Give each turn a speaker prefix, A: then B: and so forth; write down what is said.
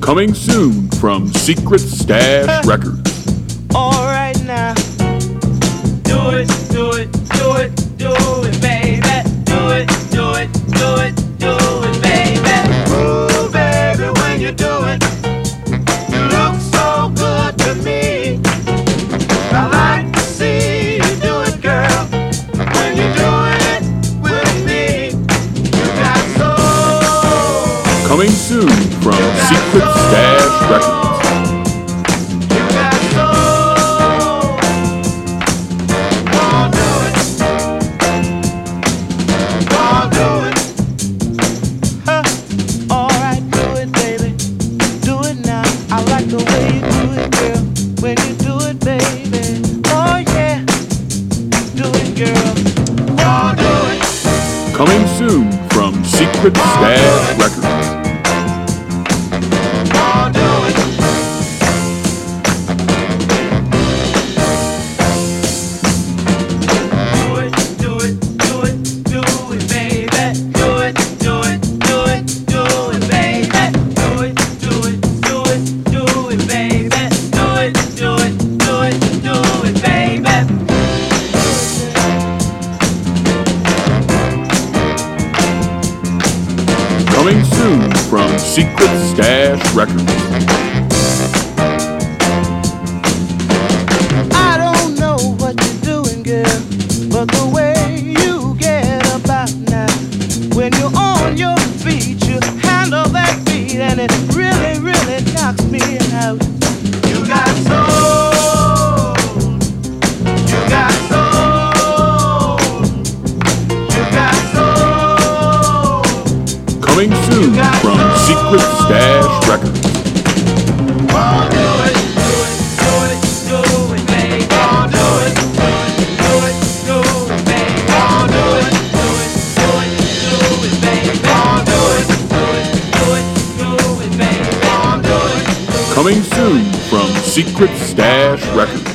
A: Coming soon from Secret Stash Records.
B: All right now. Do it, do it, do it, do it, baby. Do it, do it, do it, do it, baby. Ooh, baby, when you do it, you look so good to me. I like to see you do it, girl. When you're doing it with me, you got soul.
A: Coming soon from Secret Stash Records. Coming soon from Secret Stash Records. Coming soon from Secret Stash Records.
B: I don't know what you're doing, girl, but the way you get about now, when you're on your feet, you handle that beat, and it really, really knocks me out. You got soul. You got soul. You got soul.
A: Coming soon from Secret Stash Records. Coming soon from Secret Stash Records.